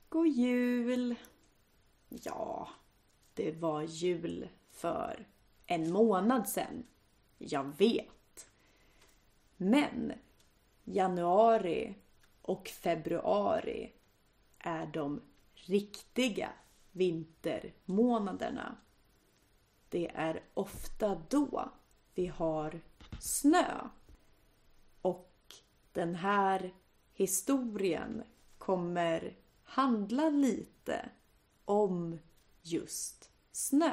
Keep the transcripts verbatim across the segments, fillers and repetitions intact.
God jul! Ja, det var jul för en månad sedan. Jag vet. Men januari och februari är de riktiga vintermånaderna. Det är ofta då vi har snö. Och den här historien kommer handla lite om just snö.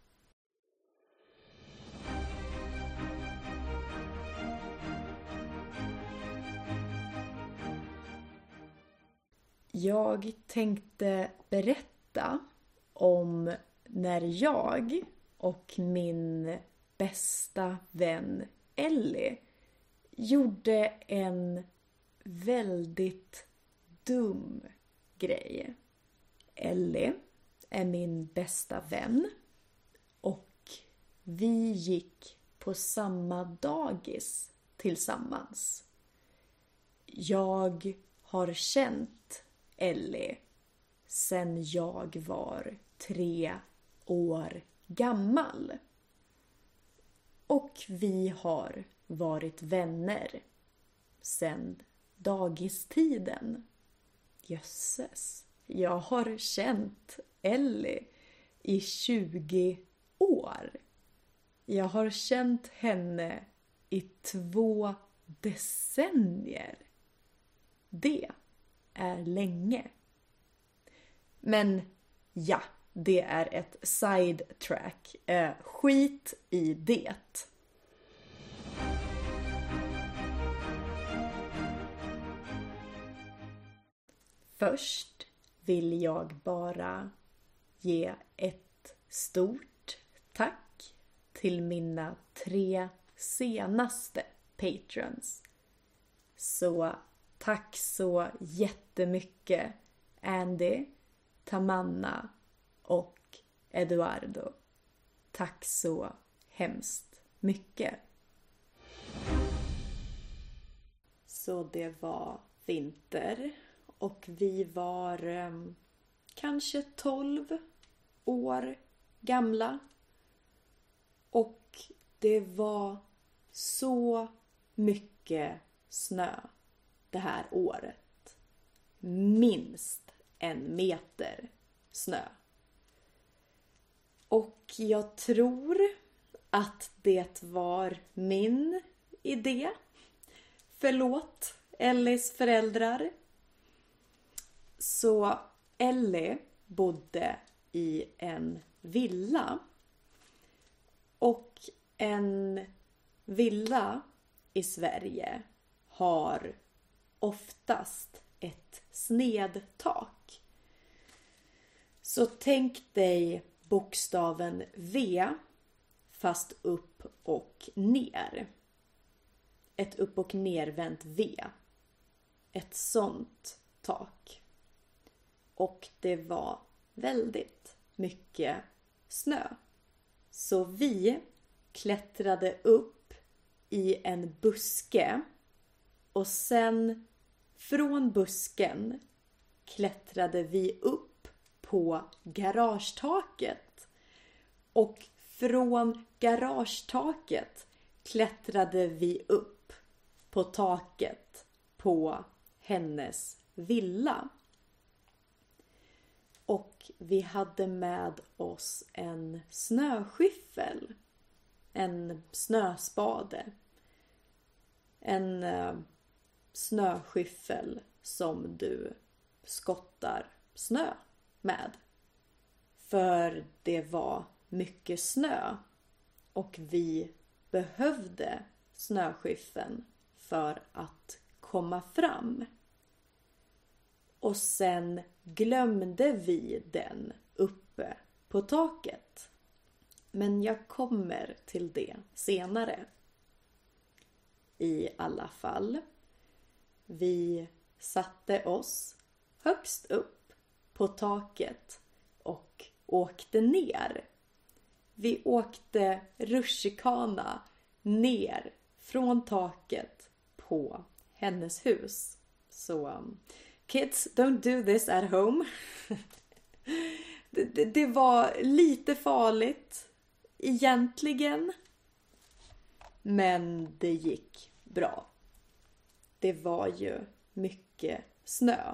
Jag tänkte berätta om när jag och min bästa vän Ellie gjorde en väldigt dum grej. Ellie är min bästa vän och vi gick på samma dagis tillsammans. Jag har känt Ellie sedan jag var tre år gammal. Och vi har varit vänner sedan dagistiden. Jösses, jag har känt Ellie i tjugo år. Jag har känt henne i två decennier. Det är länge. Men ja, det är ett sidetrack. Eh, skit i det. Först vill jag bara ge ett stort tack till mina tre senaste patrons. Så tack så jättemycket Andy, Tamanna och Eduardo. Tack så hemskt mycket. Så det var vinter och vi var eh, kanske tolv år gamla. Och det var så mycket snö det här året. Minst en meter snö. Och jag tror att det var min idé. Förlåt, Ellies föräldrar. Så Ellie bodde i en villa. Och en villa i Sverige har oftast ett snedtak. Så tänk dig bokstaven V fast upp och ner. Ett upp- och nervänt V. Ett sånt tak. Och det var väldigt mycket snö. Så vi klättrade upp i en buske och sen från busken klättrade vi upp på garagetaket. Och från garagetaket klättrade vi upp på taket på hennes villa. Och vi hade med oss en snöskyffel. En snöspade. En uh, snöskyffel som du skottar snö med. För det var mycket snö. Och vi behövde snöskyffeln för att komma fram. Och sen glömde vi den uppe på taket. Men jag kommer till det senare. I alla fall. Vi satte oss högst upp på taket och åkte ner. Vi åkte rutschkana ner från taket på hennes hus. Så kids, don't do this at home. det, det, det var lite farligt egentligen. Men det gick bra. Det var ju mycket snö.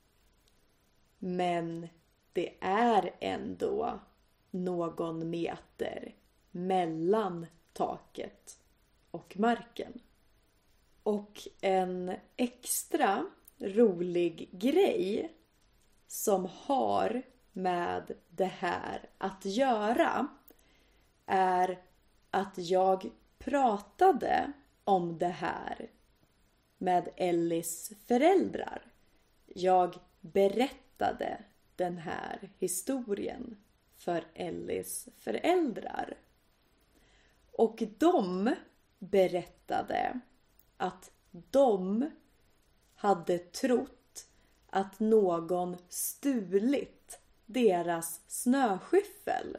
Men det är ändå någon meter mellan taket och marken. Och en extra rolig grej som har med det här att göra är att jag pratade om det här med Ellies föräldrar. Jag berättade den här historien för Ellies föräldrar. Och de berättade att de hade trott att någon stulit deras snöskyffel.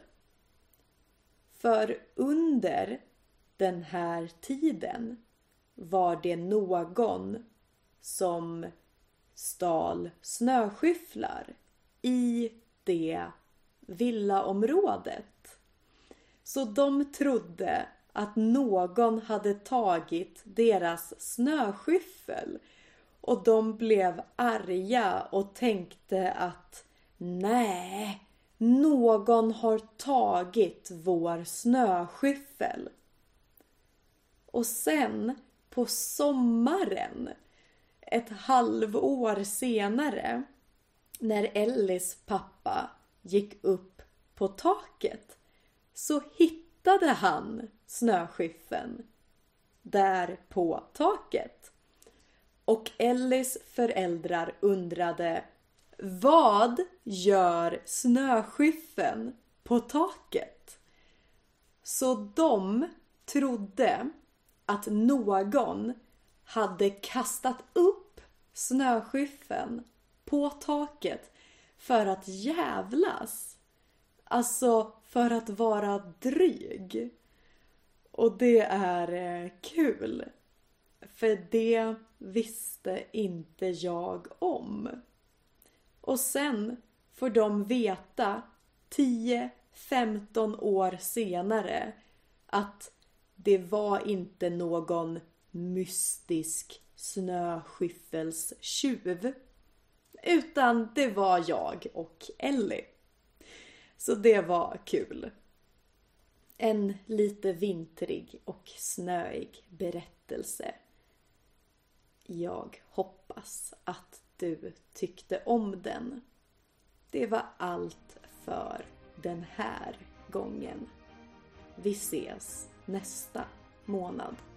För under den här tiden var det någon som stal snöskyfflar i det villaområdet. Så de trodde att någon hade tagit deras snöskyffel. Och de blev arga och tänkte att nej, någon har tagit vår snöskyffel. Och sen på sommaren, ett halvår senare, när Ellies pappa gick upp på taket, så hittade han snöskyffeln där på taket. Och Ellies föräldrar undrade, vad gör snöskyffeln på taket? Så de trodde att någon hade kastat upp snöskyffeln på taket för att jävlas. Alltså för att vara dryg. Och det är kul. För det visste inte jag om. Och sen får de veta tio femton år senare att det var inte någon mystisk snöskyffelstjuv, utan det var jag och Ellie. Så det var kul. En lite vintrig och snöig berättelse. Jag hoppas att du tyckte om den. Det var allt för den här gången. Vi ses nästa månad.